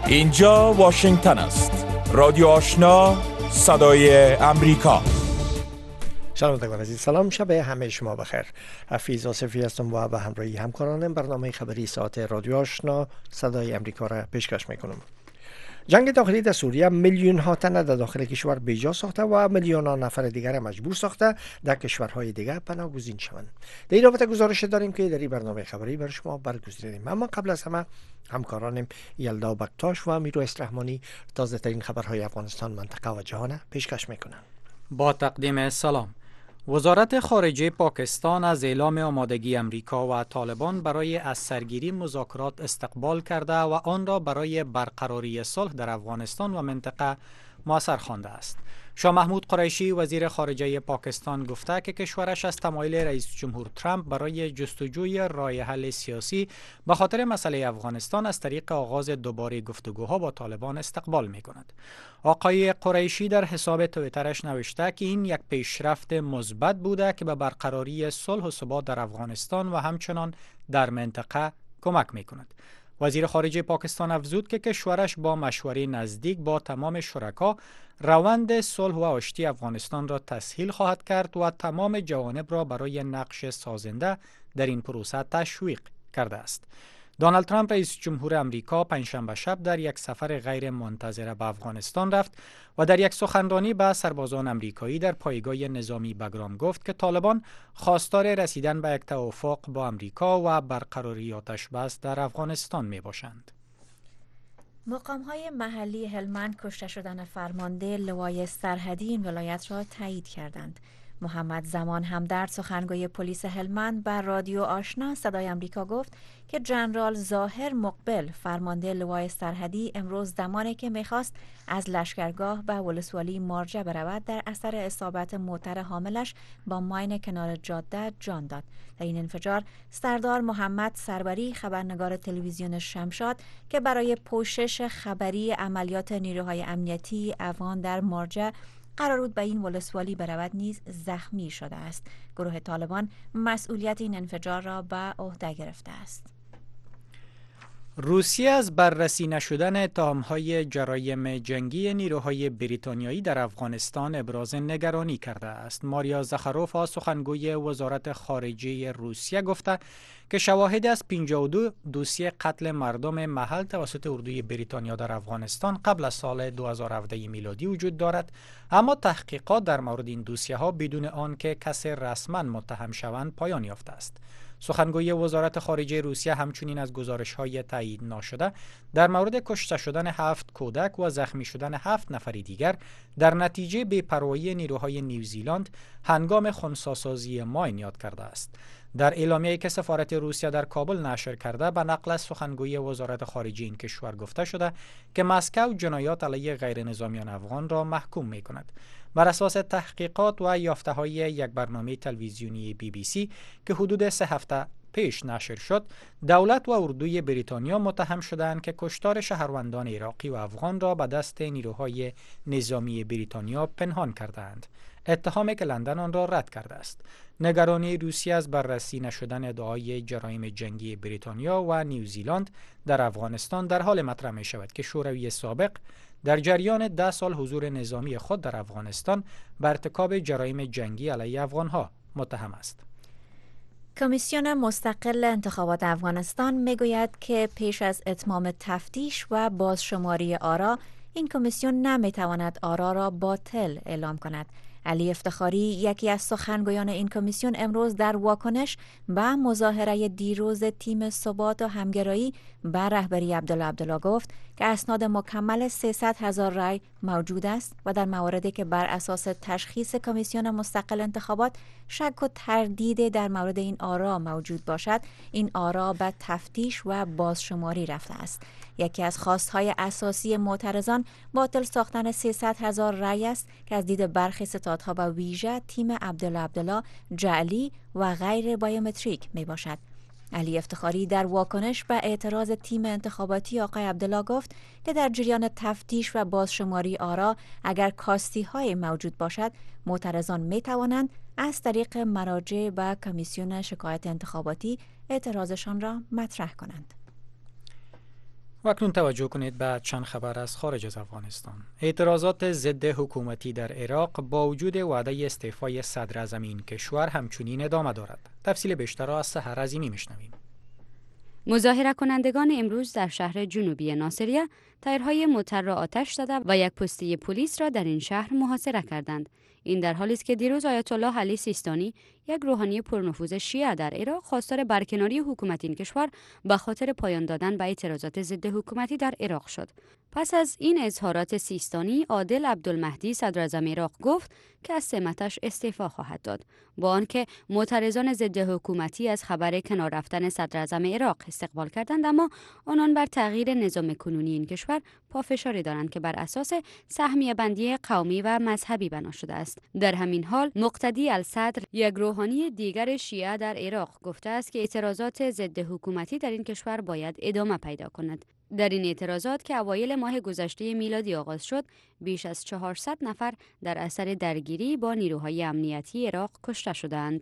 اینجا واشنگتن است. رادیو آشنا، صدای امریکا. شنوندگان عزیز، سلام، شب همه شما بخیر. حفیظ آصفی هستم و به همراهی همکارانم برنامه خبری ساعت رادیو آشنا صدای امریکا را پیشکش میکنم. جنگ داخلی در سوریه میلیون ها تن در داخل کشور بیجا ساخته و میلیون ها نفر دیگر مجبور ساخته در کشورهای دیگر پناهگزین شوند. در این رابطه گزارش داریم که در این برنامه خبری برای شما برگزیدیم. اما قبل از همه همکارانم یلدا بکتاش و میرویس رحمانی تازه ترین خبرهای افغانستان، منطقه و جهان پیشکش میکنند. با تقدیم سلام. وزارت خارجه پاکستان از اعلام آمادگی امریکا و طالبان برای از سرگیری مذاکرات استقبال کرده و آن را برای برقراری صلح در افغانستان و منطقه مؤثر خوانده است. شاه محمود قریشی وزیر خارجه پاکستان گفته که کشورش از تمایل رئیس جمهور ترامپ برای جستجوی راه حل سیاسی به خاطر مسئله افغانستان از طریق آغاز دوباره گفتگوها با طالبان استقبال می کند. آقای قریشی در حساب توییترش نوشته که این یک پیشرفت مثبت بوده که به برقراری صلح و ثبات در افغانستان و همچنان در منطقه کمک می کند. وزیر خارجه پاکستان افزود که کشورش با مشوره نزدیک با تمام شرکا روند صلح و آشتی افغانستان را تسهیل خواهد کرد و تمام جوانب را برای نقش سازنده در این پروسه تشویق کرده است. دونالد ترامپ رئیس جمهور امریکا پنجشنبه شب در یک سفر غیر منتظره به افغانستان رفت و در یک سخنرانی به سربازان امریکایی در پایگاه نظامی بگرام گفت که طالبان خواستار رسیدن به یک توافق با امریکا و برقراری آتش بس در افغانستان می باشند. مقام‌های محلی هلمند کشته شدن فرمانده لوای سرحدی این ولایت را تایید کردند. محمد زمان همدرد سخنگوی پلیس هلمند بر رادیو آشنا صدای امریکا گفت که جنرال ظاهر مقبل فرمانده لوای سرحدی امروز زمانی که میخواست از لشکرگاه به ولسوالی مارجه برود در اثر اصابت موتر حاملش با ماین کنار جاده جان داد. در این انفجار سردار محمد سروری خبرنگار تلویزیون شمشاد که برای پوشش خبری عملیات نیروهای امنیتی افغان در مارجه قرار بود به این ولسوالی برود نیز زخمی شده است. گروه طالبان مسئولیت این انفجار را به عهده گرفته است. روسیه از بررسی نشدن اتهام‌های جرایم جنگی نیروهای بریتانیایی در افغانستان ابراز نگرانی کرده است. ماریا زخاروفا سخنگوی وزارت خارجه روسیه گفته که شواهد از 52 دوسیه قتل مردم محل توسط اردوی بریتانیا در افغانستان قبل از سال 2017 میلادی وجود دارد، اما تحقیقات در مورد این دوسیه ها بدون آنکه کسی رسما متهم شوند پایان یافته است. سخنگوی وزارت خارجه روسیه همچنین از گزارش‌های تایید ناشده در مورد کشته شدن 7 کودک و زخمی شدن 7 نفر دیگر در نتیجه بی‌پروایی نیروهای نیوزیلند هنگام خنثی‌سازی ماین یاد کرده است. در اعلامیه‌ای که سفارت روسیه در کابل نشر کرده به نقل از سخنگوی وزارت خارجه این کشور گفته شده که مسکو جنایات علیه غیر نظامیان افغان را محکوم می‌کند. بر اساس تحقیقات و یافته‌های یک برنامه تلویزیونی BBC که حدود 3 هفته پیش نشر شد، دولت و اردوی بریتانیا متهم شدند که کشتار شهروندان عراقی و افغان را به دست نیروهای نظامی بریتانیا پنهان کردند. اتهامی که لندن آن را رد کرده است. نگرانی روسیه از بررسی نشدن ادعای جرایم جنگی بریتانیا و نیوزیلند در افغانستان در حال مطرح می شود که شوروی سابق در جریان 10 سال حضور نظامی خود در افغانستان به ارتکاب جرایم جنگی علیه افغانها متهم است. کمیسیون مستقل انتخابات افغانستان میگوید که پیش از اتمام تفتیش و بازشماری آرا، این کمیسیون نمیتواند آرا را باطل اعلام کند. علی افتخاری یکی از سخنگویان این کمیسیون امروز در واکنش به مظاهره دیروز تیم ثبات و همگرایی به رهبری عبدالله گفت که اسناد مکمل 300,000 رای موجود است و در مواردی که بر اساس تشخیص کمیسیون مستقل انتخابات شک و تردید در مورد این آرا موجود باشد، این آرا به تفتیش و بازشماری رفته است. یکی از خواستهای اساسی معترضان باطل ساختن 300,000 رای است که از دید برخی ستادها به ویژه تیم عبدالله جعلی و غیر بایومتریک می باشد. علی افتخاری در واکنش به اعتراض تیم انتخاباتی آقای عبدالله گفت که در جریان تفتیش و بازشماری آرا اگر کاستی های موجود باشد، معترضان می توانند از طریق مراجع به کمیسیون شکایت انتخاباتی اعتراضشان را مطرح کنند. و اکنون توجه کنید به چند خبر از خارج از افغانستان. اعتراضات ضد حکومتی در عراق با وجود وعده استعفای صدر اعظم این کشور همچنین ادامه دارد. تفصیل بیشتر را از سحر عظیمی میشنویم. مظاهره کنندگان امروز در شهر جنوبی ناصریه تایرهای موتر را آتش زده و یک پسته پلیس را در این شهر محاصره کردند. این در حالی است که دیروز آیت الله علی سیستانی، یک روحانی پرنفوذ شیعه در عراق، خواستار برکناری حکومت این کشور به خاطر پایان دادن به اعتراضات ضد حکومتی در عراق شد. پس از این اظهارات سیستانی، عادل عبدالمهدی صدر اعظم عراق گفت که از سمتش استعفا خواهد داد، با آنکه معترضان ضد حکومتی از خبر کنار رفتن صدر اعظم عراق استقبال کردند، اما آنان بر تغییر نظام کنونی این کشور پافشاری دارند که بر اساس سهمیه بندی قومی و مذهبی بنا شده است. در همین حال مقتدی الصدر، یک روحانی دیگر شیعه در عراق، گفته است که اعتراضات ضد حکومتی در این کشور باید ادامه پیدا کند. در این اعتراضات که اوایل ماه گذشته میلادی آغاز شد، بیش از 400 نفر در اثر درگیری با نیروهای امنیتی عراق کشته شدند.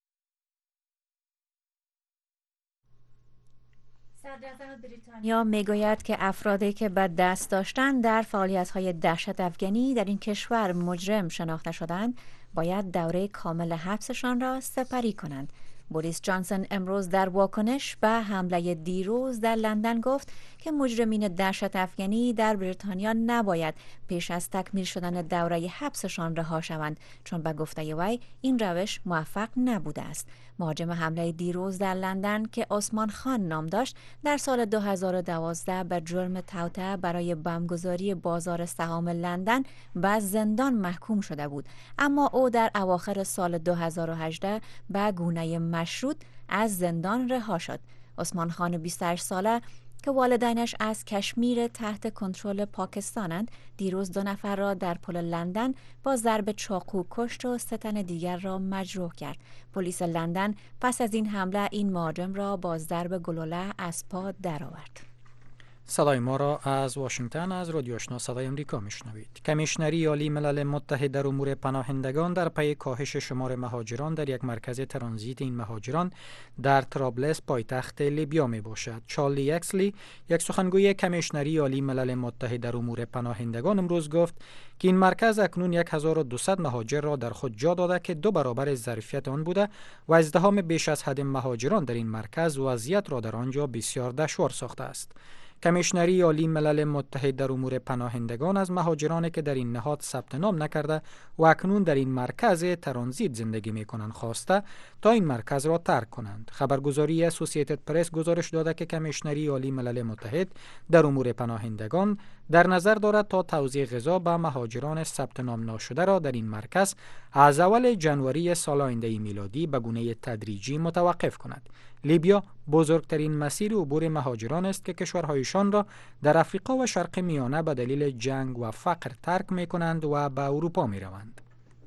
صدراعظم بریتانیا میگوید که افرادی که به دست داشتن در فعالیت‌های دهشت افغانی در این کشور مجرم شناخته شدند، باید دوره کامل حبسشان را سپری کنند. بوریس جانسون امروز در واکنش به حمله دیروز در لندن گفت که مجرمین دهشت افغانی در بریتانیا نباید پیش از تکمیل شدن دوره حبسشان رها شوند، چون به گفته وی این روش موفق نبوده است. مهاجم حمله دیروز در لندن که عثمان خان نام داشت، در سال 2012 به جرم توطئه برای بمبگذاری بازار سهام لندن به زندان محکوم شده بود، اما او در اواخر سال 2018 به گونه مشروط از زندان رها شد. عثمان خان 28 ساله که والدینش از کشمیر تحت کنترل پاکستانند، دیروز 2 نفر را در پل لندن با ضرب چاقو کشت و 3 تن دیگر را مجروح کرد. پلیس لندن پس از این حمله این مهاجم را با ضرب گلوله از پا درآورد. صدای ما را از واشنگتن از رادیو آشنا صدای امریکا میشنوید. کمیشنری عالی ملل متحد در امور پناهندگان در پی کاهش شمار مهاجران در یک مرکز ترانزیت این مهاجران در طرابلس پایتخت لیبیا می باشد. چارلی اکسلی، یک سخنگوی کمیشنری عالی ملل متحد در امور پناهندگان، امروز گفت که این مرکز اکنون 1200 مهاجر را در خود جا داده که 2 برابر ظرفیت آن بوده و ازدحام بیش از حد مهاجران در این مرکز وضعیت را در آنجا بسیار دشوار ساخته است. کمیشنری عالی ملل متحد در امور پناهندگان از مهاجرانی که در این نهاد ثبت نام نکرده و اکنون در این مرکز ترانزیت زندگی می‌کنند خواسته تا این مرکز را ترک کنند. خبرگزاری اسوسییتد پرس گزارش داده که کمیشنری عالی ملل متحد در امور پناهندگان در نظر دارد تا توزیع غذا به مهاجران ثبت نام ناشده را در این مرکز از اول ژانویه سال آینده میلادی به گونه تدریجی متوقف کند. لیبیا بزرگترین مسیر عبور مهاجران است که کشورهایشان را در افریقا و شرق میانه به دلیل جنگ و فقر ترک می کنند و به اروپا می روند.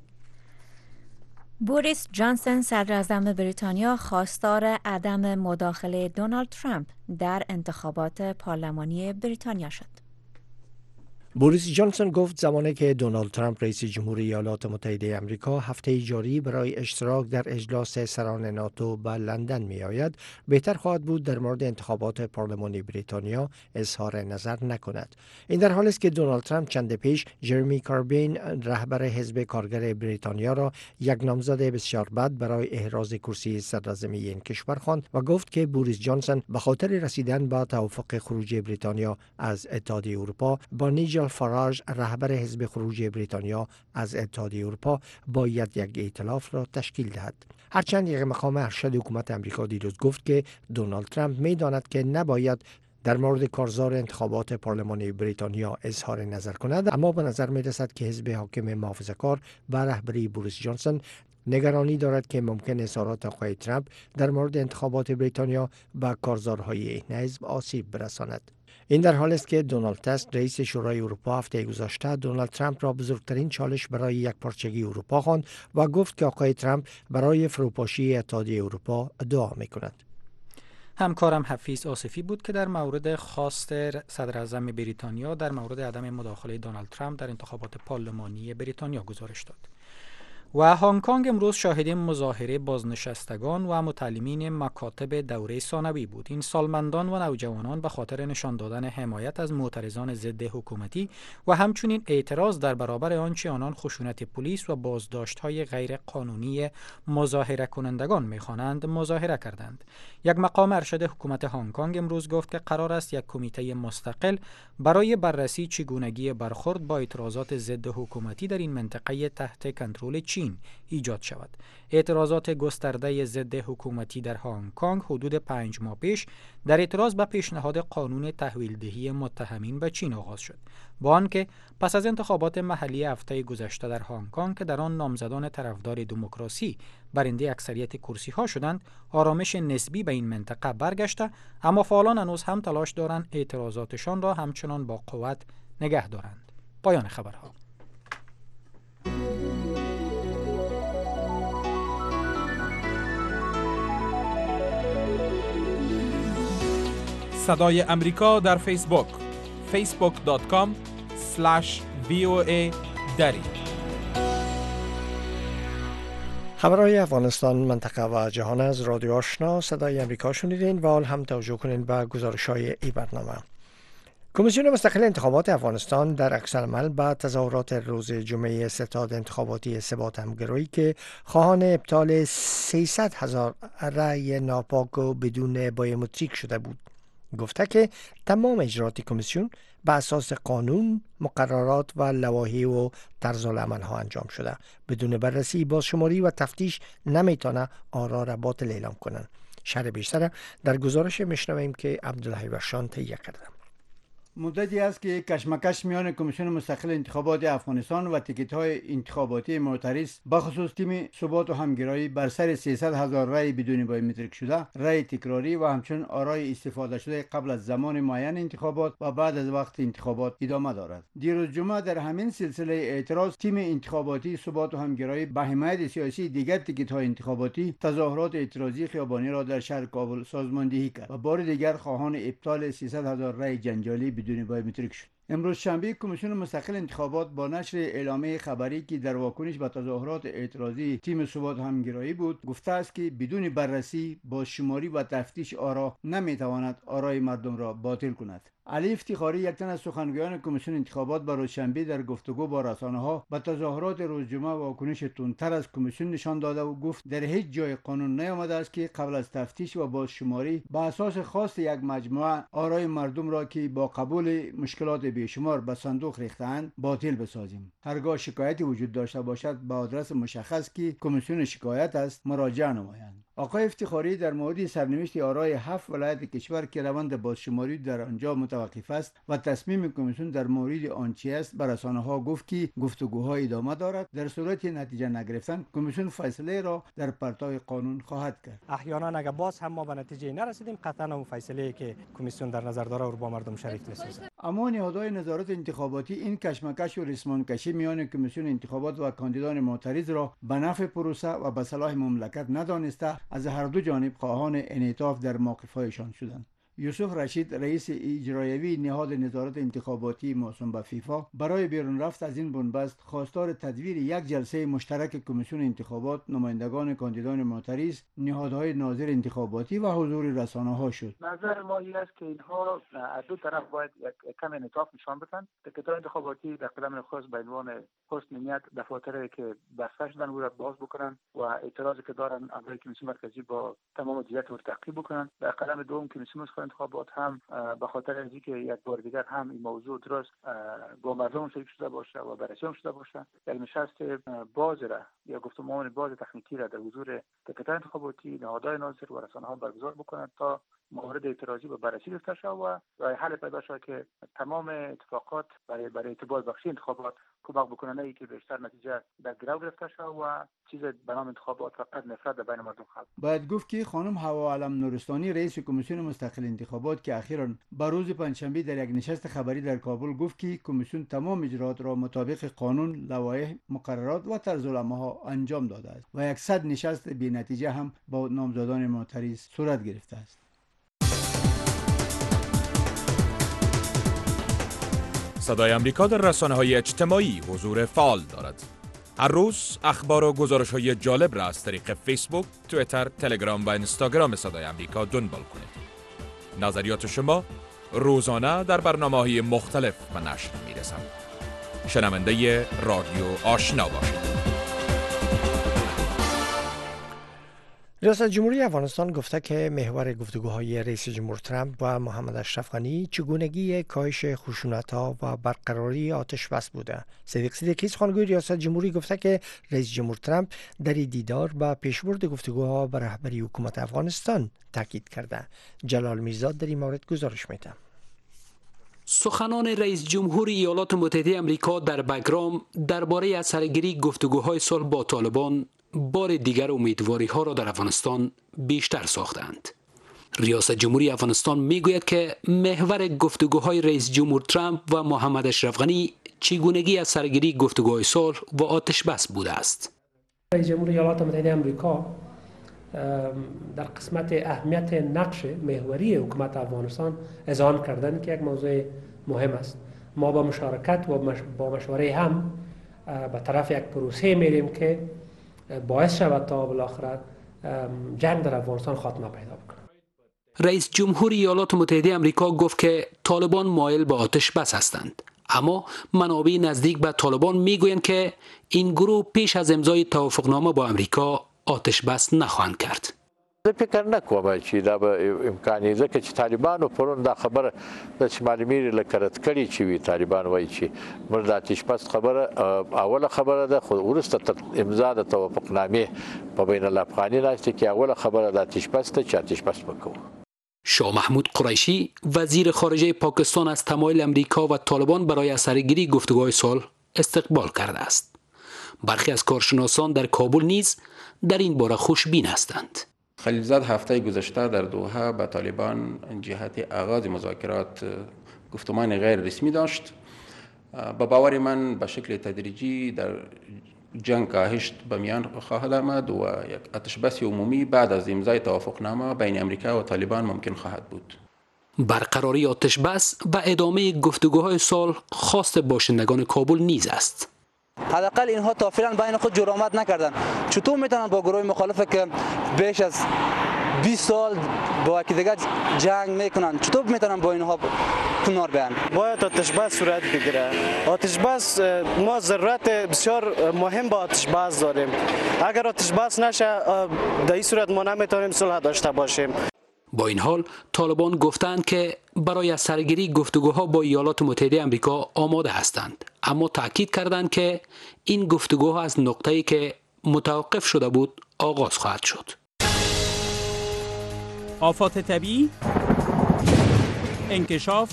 بوریس جانسون صدر اعظم بریتانیا خواستار عدم مداخله دونالد ترامپ در انتخابات پارلمانی بریتانیا شد. بوریس جانسون گفت زمانی که دونالد ترامپ رئیس جمهوری ایالات متحده آمریکا هفته جاری برای اشتراک در اجلاس سران ناتو به لندن می آید، بهتر خواهد بود در مورد انتخابات پارلمانی بریتانیا اظهار نظر نکند. این در حالی است که دونالد ترامپ چند پیش جرمی کاربین، رهبر حزب کارگر بریتانیا، را یک نامزد بسیار بد برای احراز کرسی صدراعظمی این کشور خواند و گفت که بوریس جانسون به خاطر رسیدن به توافق خروج بریتانیا از اتحادیه اروپا با نیجل فاراژ، رهبر حزب خروج بریتانیا از اتحادیه اروپا، باید یک ائتلاف را تشکیل دهد. هرچند یک مقام ارشد حکومت آمریکا دیروز گفت که دونالد ترامپ می‌داند که نباید در مورد کارزار انتخابات پارلمانی بریتانیا اظهار نظر کند، اما به نظر می‌رسد که حزب حاکم محافظه‌کار به رهبری بوریس جانسون نگرانی دارد که ممکن اظهارات آقای ترامپ در مورد انتخابات بریتانیا به کارزارهای این حزب آسیب برساند. این در حالی است که دونالد تاسک، رئیس شورای اروپا، هفته گذشته دونالد ترامپ را بزرگترین چالش برای یکپارچگی اروپا خواند و گفت که آقای ترامپ برای فروپاشی اتحادیه اروپا دعا می‌کند. همکارم حفیظ آصفی بود که در مورد خواست صدر اعظم بریتانیا در مورد عدم مداخله دونالد ترامپ در انتخابات پارلمانی بریتانیا گزارش داد. و هنگ کنگ امروز شاهد مظاهره بازنشستگان و متعلمین مکاتب دوره ثانوی بود. این سالمندان و نوجوانان به خاطر نشان دادن حمایت از معترضان ضد حکومتی و همچنین اعتراض در برابر آنچه آنان خشونت پلیس و بازداشت‌های غیر قانونی مظاهره کنندگان می‌خوانند مظاهره کردند. یک مقام ارشد حکومت هنگ کنگ امروز گفت که قرار است یک کمیته مستقل برای بررسی چگونگی برخورد با اعتراضات ضد حکومتی در این منطقه تحت کنترل چین ایجاد شود. اعتراضات گسترده ضد حکومتی در هنگ کنگ حدود 5 ماه پیش در اعتراض به پیشنهاد قانون تحویلدهی متهمین به چین آغاز شد، با آنکه پس از انتخابات محلی هفته گذشته در هنگ کنگ که در آن نامزدان طرفدار دموکراسی برنده اکثریت کرسی ها شدند، آرامش نسبی به این منطقه برگشته، اما فعالان هنوز هم تلاش دارند اعتراضاتشان را همچنان با قوت نگه دارند. پایان خبرها. صدای امریکا در فیسبوک facebook.com/VOA دری. خبرهای افغانستان، منطقه و جهان از رادیو آشنا صدای امریکا شنیدین و حال هم توجه کنین به گزارش‌های این برنامه. کمیسیون مستقل انتخابات افغانستان در عکس‌العمل به تظاهرات روز جمعه ستاد انتخاباتی ثبات همگرایی که خواهان ابطال 300,000 رأی ناپاک و بدون بایومتریک شده بود، گفته که تمام اجرات کمیسیون به اساس قانون، مقررات و لوایح و طرزالعمل ها انجام شده. بدون بررسی، بازشماری و تفتیش نمیتونه آرا را باطل اعلام کنن. شرح بیشتر در گزارش میشنویم که عبدالحی ورشان تهیه کرده. مدتی است که کشمکش میان کمیسیون مستقل انتخابات افغانستان و تیکت‌های انتخاباتی معترض بخصوص تیم ثبات و همگرایی بر سر 300,000 رأی بدون بایومتریک شده، رأی تکراری و همچنین آرای استفاده شده قبل از زمان معین انتخابات و بعد از وقت انتخابات ادامه دارد. دیروز جمعه در همین سلسله اعتراض، تیم انتخاباتی ثبات و همگرایی به حمایت سیاسی دیگر تیکت‌های انتخاباتی تظاهرات اعتراضی خیابانی را در شهر کابل سازماندهی کرد و بار دیگر خواهان ابطال 300,000 رأی جنجالی بدون بایومتریک شد. امروز شنبه کمیسیون مستقل انتخابات با نشر اعلامیه خبری که در واکنش به تظاهرات اعتراضی تیم ثبات همگرایی بود، گفته است که بدون بررسی، بازشماری و تفتیش آرا نمیتواند آرای مردم را باطل کند. علی افتخاری، یک تن از سخنگویان کمیسیون انتخابات، با روزشنبه در گفتگو با رسانه‌ها به تظاهرات روز جمعه واکنش تندتر از کمیسیون نشان داده و گفت در هیچ جای قانون نیامده است که قبل از تفتیش و بازشماری به اساس خواست یک مجموعه آرای مردم را که با قبول مشکلات بیشمار به صندوق ریخته‌اند باطل بسازیم. هرگاه شکایتی وجود داشته باشد به آدرس مشخص که کمیسیون شکایت است مراجعه نمایند. آقای افتخاری در مورد سرنوشت آرای 7 ولایت کشور که روند بازشماری در آنجا متوقف است و تصمیم کمیسیون در مورد آنچه است به رسانه‌ها گفت که گفتگوها ادامه دارد. در صورت نتیجه نگرفتن کمیسیون فیصله را در پرتو قانون خواهد کرد. احیانا اگر باز هم ما به نتیجه نرسیدیم، قطعا اون فیصله که کمیسیون در نظر داره رو با مردم شریک می‌سازیم. اما نهادهای نظارت انتخاباتی این کشمکش و ریسمانکشی میان کمیسیون انتخابات و کاندیدان معترض را به نفع پروسه و به صلاح مملکت ندانسته از هر دو جانب خواهان انعطاف در موقف‌هایشان شدند. یوسف رشید، رئیس اجرایی نهاد نظارت انتخاباتی موسوم به فیفا، برای بیرون رفت از این بنبست خواستار تدویر یک جلسه مشترک کمیسیون انتخابات، نمایندگان کاندیدان معترض، نهادهای ناظر انتخاباتی و حضور رسانه‌ها شد. نظر ما این است که اینها از دو طرف باید یک کم انعطاف نشان بدن. تیکت‌های انتخاباتی در قدم خاص به عنوان حسن نیت دفاتری که بسته شدن رو باز بکنن و اعتراضی که دارن امر کمیسیون مرکزی با تمام جهت رو تعقیب بکنن. در قدم دوم کمیسیون انتخابات هم به خاطر اینکه یک بار دیگر هم این موضوع درست با مردم شریک شده باشه و بررسی شده باشه، یک نشست باز را یا گفتمان باز تکنیکی را در حضور تیکت‌های انتخاباتی، نهادهای ناظر و رسانه‌ها برگزار بکنند تا مورد اعتراضی و بررسی گرفته شود و راه حل پیدا شود که تمام اتفاقات برای اعتبار بخشی انتخابات کمک بکنه ای که بیشتر نتیجه در گرو گرفته شود و چیز به نام انتخابات فقط نفرت در بین مردم خلق. باید گفت که خانم حوا علم نورستانی، رئیس کمیسیون مستقل انتخابات، که اخیراً به روز پنجشنبه در یک نشست خبری در کابل گفت که کمیسیون تمام اجرات را مطابق قانون، لوایح، مقررات و طرزالعمل‌ها انجام داده است و 100 نشست بی نتیجه هم با نامزدان معترض صورت گرفته است. صدای امریکا در رسانه‌های اجتماعی حضور فعال دارد. هر روز اخبار و گزارش‌های جالب را از طریق فیسبوک، توییتر، تلگرام و اینستاگرام صدای آمریکا دنبال کنید. نظریات شما روزانه در برنامه‌های مختلف به نشر می‌رسند. شنونده رادیو آشنا باشید. ریاست جمهوری افغانستان گفته که محور گفتگوهای رئیس جمهور ترامپ و محمد اشرف غنی چگونگی کاهش خشونت‌ها و برقراری آتش بس بوده. صدیق صدیقی سخنگوی ریاست جمهوری گفته که رئیس جمهور ترامپ در دیدار با پیشبرد گفتگوها به رهبری حکومت افغانستان تاکید کرده. جلال میرزاد در این مورد گزارش میده. سخنان رئیس جمهور ایالات متحده آمریکا در بگرام درباره اثرگیری گفتگوهای صلح با طالبان بار دیگر امیدواری‌ها را در افغانستان بیشتر ساختند. ریاست جمهوری افغانستان میگوید که محور گفتگوهای رئیس جمهور ترامپ و محمد اشرف غنی چگونگی اثرگیری گفتگوهای صلح و آتش بس بوده است. رئیس جمهور ایالات متحده آمریکا در قسمت اهمیت نقش محوری حکومت افغانستان اذعان کردند که یک موضوع مهم است. ما با مشارکت و با مشوره هم به طرف یک پروسه میریم که باعث شود تا بالاخره جنگ در افغانستان خاتمه پیدا بکنه. رئیس جمهور ایالات متحده آمریکا گفت که طالبان مایل به آتش بس هستند، اما منابع نزدیک به طالبان میگویند که این گروه پیش از امضای توافقنامه با آمریکا آتش بس نخواهند کرد. زه فکر نکوم چې دا به امکاني ځکه چې طالبانو پرون دا خبره د شمالي میری لکه رد کړي چې وي طالبان وایي چې موږ د آتش بس خبره اوله خبره ده، خو وروسته تر امضا د توافقنامې په بین الافغاني راځي کې اوله خبره د آتش بس ته چې آتش بس وکړو. شاه محمود قریشی وزیر خارجه پاکستان از تمایل امریکا و طالبان برای اثرگیری گفتگوهای صلح استقبال کرده است. برخی از کارشناسان در کابل نیز در این باره خوشبین هستند. خلیلزاد هفته گذشته در دوحه به طالبان جهت آغاز مذاکرات گفتمان غیر رسمی داشت. با باور من به شکل تدریجی در جنگ کاهش به میان خواهد آمد و یک آتش بس عمومی بعد از امضای توافقنامه بین امریکا و طالبان ممکن خواهد بود. برقراری آتش بس و ادامه گفتگوهای صلح خواست باشندگان کابل نیز است. حداقل اینها تا فعلا بین خود جرأت نکردند. چطور میتونن با گروه مخالف که بیش از 20 سال با یکدیگر جنگ میکنن، چطور میتونن با اینها کنار بیان؟ باید آتش بس صورت بگیره. آتش بس ما ضرورت بسیار مهم با آتش بس داریم. اگر آتش بس نشه در این صورت ما نمیتونیم صلح داشته باشیم. با این حال طالبان گفتند که برای سرگیری گفتگوها با ایالات متحده آمریکا آماده هستند، اما تاکید کردند که این گفتگوها از نقطه‌ای که متوقف شده بود آغاز خواهد شد. آفات طبیعی، انکشاف،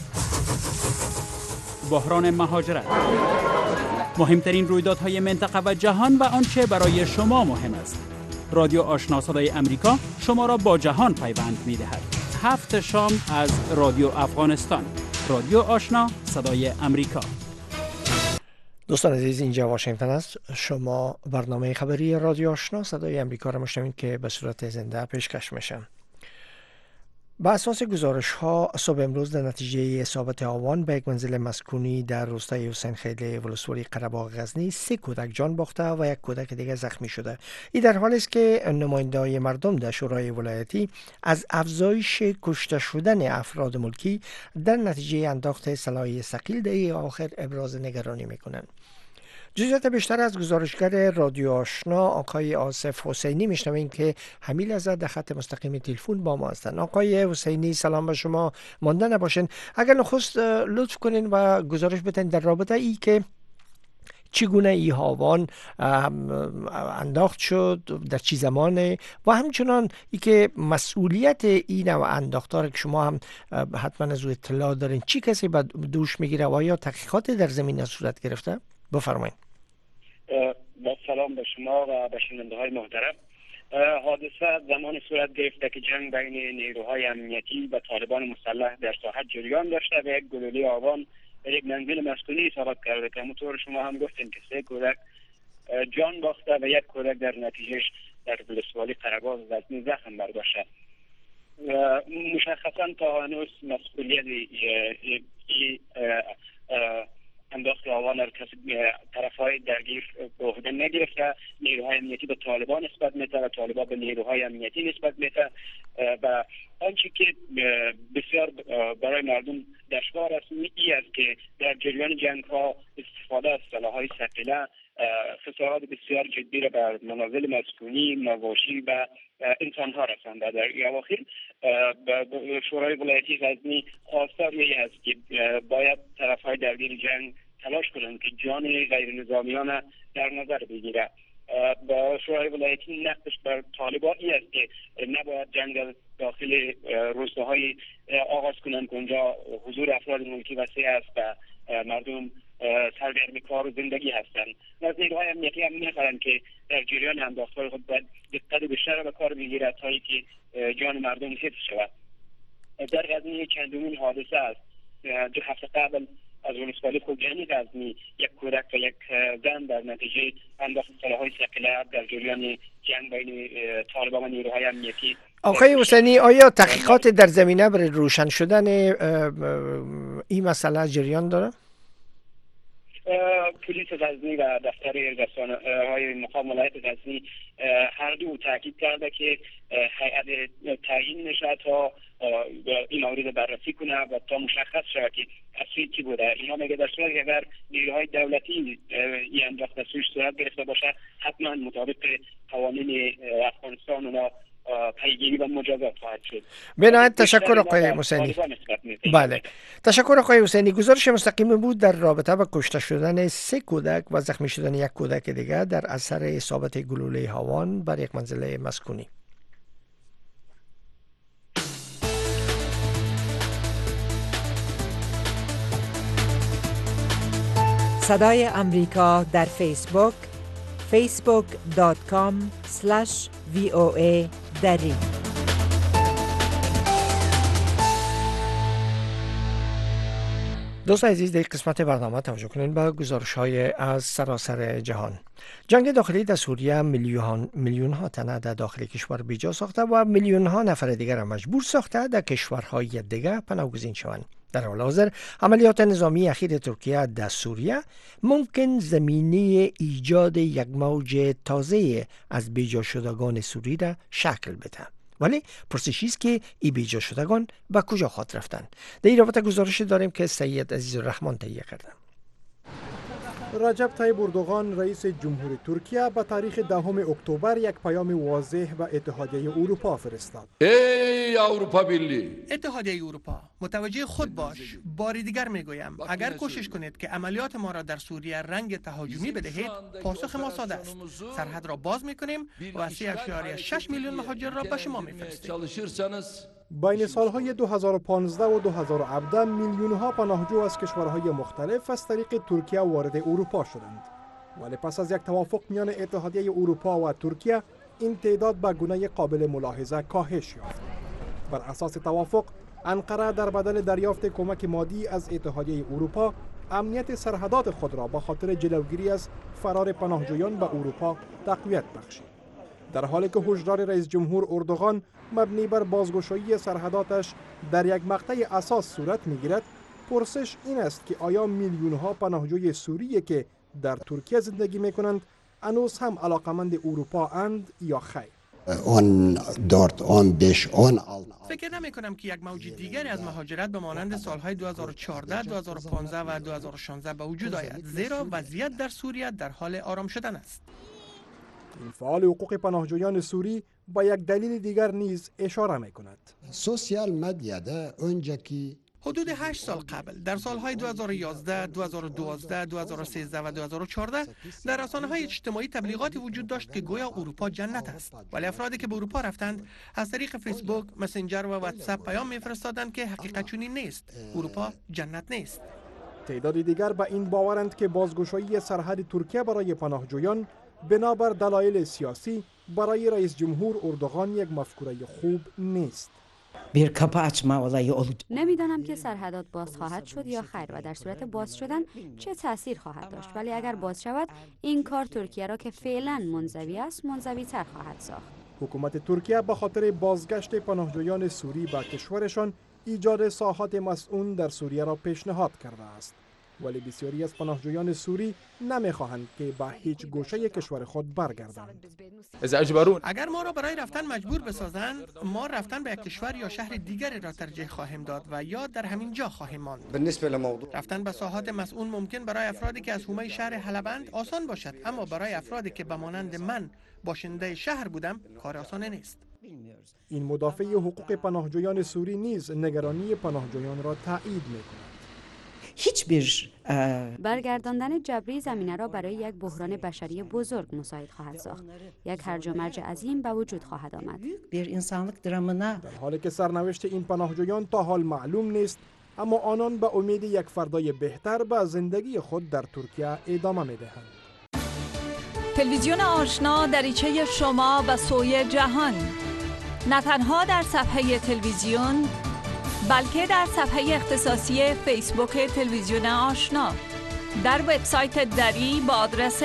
بحران مهاجرت، مهمترین رویدادهای منطقه و جهان و آنچه برای شما مهم است. رادیو آشنا صدای امریکا شما را با جهان پیوند می‌دهد. 7 شام از رادیو افغانستان. رادیو آشنا صدای امریکا. دوستان عزیز، اینجا واشنگتن است. شما برنامه خبری رادیو آشنا صدای امریکا را میشنوید که به صورت زنده پیشکش میشه. با اساس گزارش ها صبح امروز در نتیجه اصابت آوان به یک منزل مسکونی در روستای حسین خیل ولسوالی قره‌باغ غزنی 3 کودک جان باخته و یک کودک دیگر زخمی شده. این در حالی است که نماینده‌های مردم در شورای ولایتی از افزایش کشته شدن افراد ملکی در نتیجه انداخت سلاح ثقیل در آخر ابراز نگرانی میکنند. جزئیات بیشتر از گزارشگر رادیو آشنا آقای آصف حسینی میشنویم که همین لحظه در خط مستقیم تلفن با ما هستند. آقای حسینی سلام به شما، مانده نباشین. اگر نخست لطف کنین و گزارش بدین در رابطه ای که چگونه ای هاوان انداخت شد، در چی زمانه و همچنان ای که مسئولیت این و انداختار که شما هم حتما از اطلاع دارین چی کسی به دوش میگیره و یا تحقیقات در زمین صورت گرفته؟ بفرمایید. با سلام به شما و به شنونده های محترم. حادثه زمان صورت گرفته که جنگ بین نیروهای امنیتی و طالبان مسلح در ساحت جریان داشته و یک گلوله آوان در یک منزل مسکونی اصابت کرده که همونطور شما هم گفتین که 3 کودک جان باخته و یک کودک در نتیجهش در ولسوالی قره‌باغ غزنی زخم برداشته. مشخصا تا هنوز مسئولیت انداخت آوان را طرفهای نیروهای درگیر به عهده نگرفته. نیروهای امنیتی به طالبان نسبت میده و طالبان به نیروهای امنیتی نسبت میده و آنچه که بسیار برای مردم دشوار است این است که در جریان جنگ ها استفاده از سلاح‌های ثقیله خسارات بسیار جدی را بر منازل مسکونی، مواشی و انسان ها رسانده. در اواخر شورای ولایتی غزنی خواستار این است که باید طرف‌های درگیر جنگ تلاش کنند که جان غیر نظامیان در نظر بگیره. با شورای ولایتی نقدش بر طالبان این است که نباید جنگ داخل روستاهای آغاز کنند که اونجا حضور افراد ملکی وسیع است و مردم سرگرم کار و زندگی هستند. و از نیروهای امنیتی هم می‌خواهند که در جریان انداخته‌های خود باید دقت بیشتر به کار بگیرد تا اینکه جان مردم حفظ شود. در غزنی چندمین حادثه است. 2 هفته قبل از ولسوالی خوجانی غزنی یک کودک و یک زن در نتیجه انداخت سلاح‌های ثقیله در جریان جنگ بین طالبان و نیروهای امنیتی. آقای حسینی، آیا تحقیقات در زمینه برای روشن شدن این مسئله جریان داره؟ پلیس غزنی و دفتر رسانه‌های مقام ولایت غزنی هر دو تاکید کرده که هیئت تعیین نشه تا این مورد بررسی کنه و تا مشخص شود که اصلی چی بوده. اینا میگه در صورتی اگر نیروهای دولتی این انداخته سویش صورت گرفته باشه حتما مطابق قوانین افغانستان اونا پیگیری و مجازات خواهد شد. بنابراین تشکر آقای حسینی. بله، تشکر آقای حسینی. گزارش مستقیم بود در رابطه با کشته شدن 3 کودک و زخمی شدن 1 کودک دیگر در اثر اصابت گلوله هاوان بر یک منزل مسکونی. صدای امریکا در فیسبوک facebook.com/VOA دری. دوست عزیز، در قسمت برنامه توجه کنین به گزارش‌های از سراسر جهان. جنگ داخلی در سوریه میلیون ها تنه در داخل کشور بیجا ساخته و میلیون ها نفر دیگر مجبور ساخته در کشورهای دیگر پناهگزین شوند. در حال حاضر عملیات نظامی اخیر ترکیه در سوریه ممکن زمینه ایجاد یک موج تازه از بیجا شدگان سوری را شکل بده. ولی پرسشی است که این بیجا شدگان به کجا خواهد رفتند؟ در این رابطه گزارشی داریم که سید عزیزالرحمن تهیه کرده. رجب طیب اردوغان رئیس جمهور ترکیه به تاریخ 10 اکتبر یک پیام واضح به اتحادیه اروپا فرستاد. ای اروپا بیلی، اتحادیه اروپا، متوجه خود باش. باری دیگر میگویم اگر کوشش کنید که عملیات ما را در سوریه رنگ تهاجمی بدهید، پاسخ ما ساده است. سرحد را باز میکنیم و 3.6 میلیون مهاجر را به شما میفرستیم. بین سالهای 2015 و 2017 میلیون‌ها پناهجو از کشورهای مختلف از طریق ترکیه وارد اروپا شدند. ولی پس از یک توافق میان اتحادیه اروپا و ترکیه این تعداد به گونه قابل ملاحظه کاهش یافت. بر اساس توافق انقره در بدل دریافت کمک مادی از اتحادیه اروپا امنیت سرحدات خود را به خاطر جلوگیری از فرار پناهجویان به اروپا تقویت بخشید. در حالی که هشدار رئیس جمهور اردوغان مبنی بر بازگشایی سرحداتش در یک مقطع اساس صورت میگیرد، پرسش این است که آیا میلیون‌ها پناهجوی سوریه که در ترکیه زندگی میکنند هنوز هم علاقمند اروپا اند یا خیر؟ فکر نمی کنم که یک موج دیگری از مهاجرت به مانند سالهای 2014، 2015 و 2016 به وجود آید، زیرا وضعیت در سوریه در حال آرام شدن است. این فعال حقوق پناهجویان سوری با یک دلیل دیگر نیز اشاره می کند. سوسیال مدیاده önceki حدود 8 سال قبل در سالهای 2011، 2012، 2013 و 2014 در رسانه‌های اجتماعی تبلیغاتی وجود داشت که گویا اروپا جنت است، ولی افرادی که به اروپا رفتند از طریق فیسبوک، مسنجر و واتساپ پیام می‌فرستادند که حقیقت چنین نیست. اروپا جنت نیست. تعدادی دیگر به این باورند که بازگشایی سرحد ترکیه برای پناهجویان بنابر دلایل سیاسی برای رئیس جمهور اردوغان یک مفکوره خوب نیست. نمیدانم که سرحدات باز خواهد شد یا خیر و در صورت باز شدن چه تأثیر خواهد داشت، ولی اگر باز شود این کار ترکیه را که فعلا منزوی است منزوی تر خواهد ساخت. حکومت ترکیه به خاطر بازگشت پناهجویان سوری به کشورشان ایجاد ساحات مسئول در سوریه را پیشنهاد کرده است. ولی بسیاری از پناهجویان سوری نمیخواهند که به هیچ گوشه کشور خود برگردند. اگر ما را برای رفتن مجبور بسازند، ما رفتن به یک کشور یا شهر دیگری را ترجیح خواهیم داد و یا در همین جا خواهیم ماند. رفتن به ساحات مسئول ممکن برای افرادی که از حومه شهر حلبند آسان باشد، اما برای افرادی که به مانند من باشنده شهر بودم کار آسان نیست. این مدافع حقوق پناهجویان سوری نیز نگرانی پناهجویان را تایید می‌کند. برگرداندن جبری زمینه را برای یک بحران بشری بزرگ مساعد خواهد ساخت. یک هرج و مرج عظیم به وجود خواهد آمد. در حالی که سرنوشت این پناهجویان تا حال معلوم نیست، اما آنان به امید یک فردای بهتر به زندگی خود در ترکیه ادامه می‌دهند. تلویزیون آشنا دریچه شما به سوی جهان، نه تنها در صفحه تلویزیون بلکه در صفحه اختصاصی فیسبوک تلویزیون آشنا، در وبسایت دری با آدرس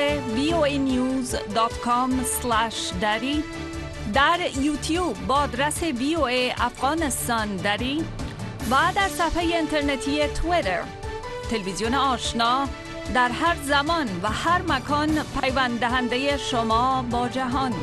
voanews.com/dari، در یوتیوب با آدرس VOA افغانستان دری و در صفحه اینترنتی توییتر. تلویزیون آشنا در هر زمان و هر مکان پیوند دهنده شما با جهان.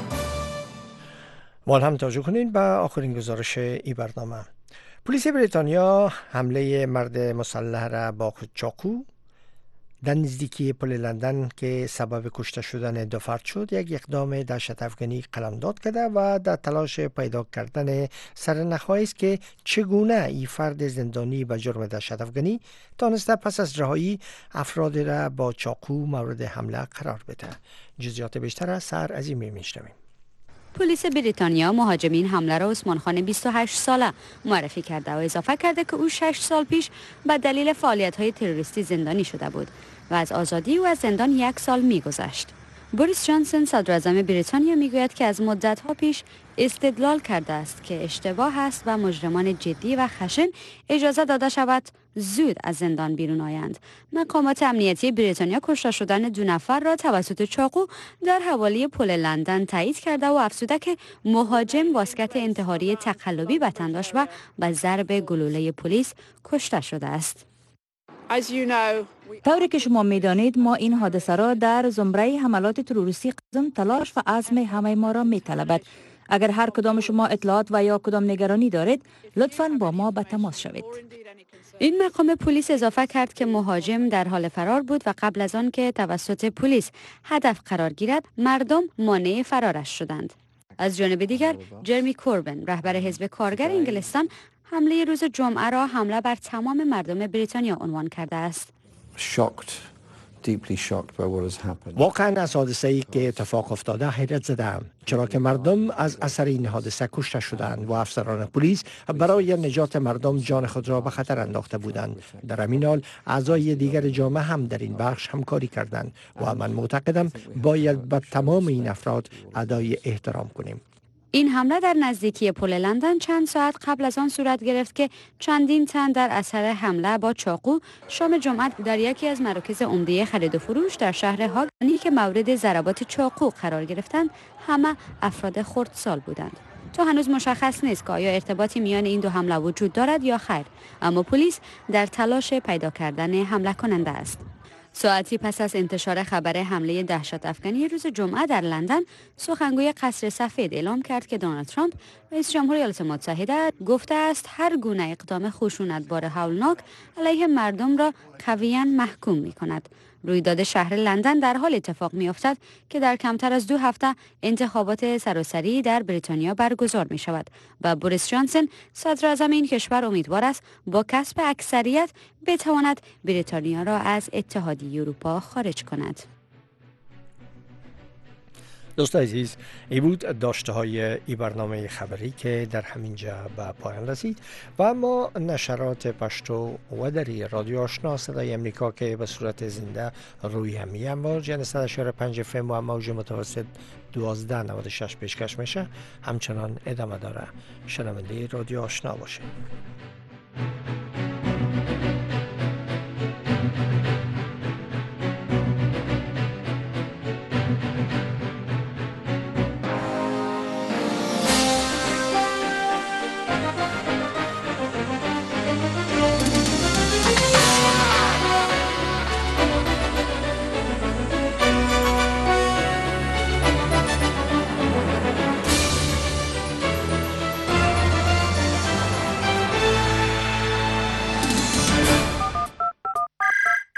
ما هم توجه کنین به آخرین گزارش این برنامه. پلیس بریتانیا حمله مرد مسلح را با چاقو در نزدیکی پل لندن که سبب کشته شدن 2 فرد شد یک اقدام دهشت افغانی قلمداد کرده و در تلاش پیدا کردن سرنخ‌هایی است که چگونه این فرد زندانی به جرم دهشت افغانی تانسته پس از رهایی افراد را با چاقو مورد حمله قرار بده. جزئیات بیشتر از سر از این می‌شنویم. پلیس بریتانیا مهاجمین حمله را عثمان خان 28 ساله معرفی کرده و اضافه کرده که او 6 سال پیش به دلیل فعالیت‌های تروریستی زندانی شده بود و از آزادی او از زندان 1 سال می‌گذشت. بوریس جانسون صدراعظم بریتانیا میگوید که از مدت‌ها پیش استدلال کرده است که اشتباه است و مجرمان جدی و خشن اجازه داده شود زود از زندان بیرون آیند. مقامات امنیتی بریتانیا کشته شدن 2 نفر را توسط چاقو در حوالی پل لندن تایید کرده و افزوده که مهاجم واسکت انتحاری تقلبی به تن داشت و به ضرب گلوله پلیس کشته شده است. طوری که شما می‌دانید ما این حادثه را در زمره حملات تروریستی قدم تلاش و عزم همه ما را می‌طلبد. اگر هر کدام شما اطلاعات و یا کدام نگرانی دارید لطفاً با ما به تماس شوید. این مقام پلیس اضافه کرد که مهاجم در حال فرار بود و قبل از آن که توسط پلیس هدف قرار گیرد مردم مانع فرارش شدند. از جانب دیگر جرمی کوربن رهبر حزب کارگر انگلستان حمله روز جمعه را حمله بر تمام مردم بریتانیا عنوان کرده است. واقعا از حادثه‌ای که اتفاق افتاده حیرت زدم، چرا که مردم از اثر این حادثه کشته شدند و افسران پلیس برای نجات مردم جان خود را به خطر انداخته بودند. در همین حال اعضای دیگر جامعه هم در این بخش همکاری کردند و من معتقدم باید به تمام این افراد ادای احترام کنیم. این حمله در نزدیکی پل لندن چند ساعت قبل از آن صورت گرفت که چندین تن در اثر حمله با چاقو شام جمعه در یکی از مراکز عمده خرید و فروش در شهر هاگانی که مورد ضربات چاقو قرار گرفتند همه افراد خردسال بودند. تا هنوز مشخص نیست که آیا ارتباطی میان این 2 حمله وجود دارد یا خیر، اما پلیس در تلاش پیدا کردن حمله کننده است. ساعتی پس از انتشار خبر حمله دهشت افغانی روز جمعه در لندن، سخنگوی قصر سفید اعلام کرد که دونالد ترامپ رئیس جمهور ایالات متحده گفته است هر گونه اقدام خشونتبار هولناک علیه مردم را قویاً محکوم می‌کند. رویداد شهر لندن در حال اتفاق می‌افتد که در کمتر از 2 هفته انتخابات سراسری در بریتانیا برگزار می‌شود و بوریس جانسون صدراعظم این کشور امیدوار است با کسب اکثریت بتواند بریتانیا را از اتحادیه اروپا خارج کند. دوستان عزیز، این بود داشته های این برنامه خبری که در همینجا به پایان رسید و اما نشرات پشتو و دری رادیو آشنا صدای امریکا که به صورت زنده روی همین امواج یعنی 100.5 FM و موج متوسط 1296 پیشکش میشه همچنان ادامه داره. شنونده رادیو آشنا باشید.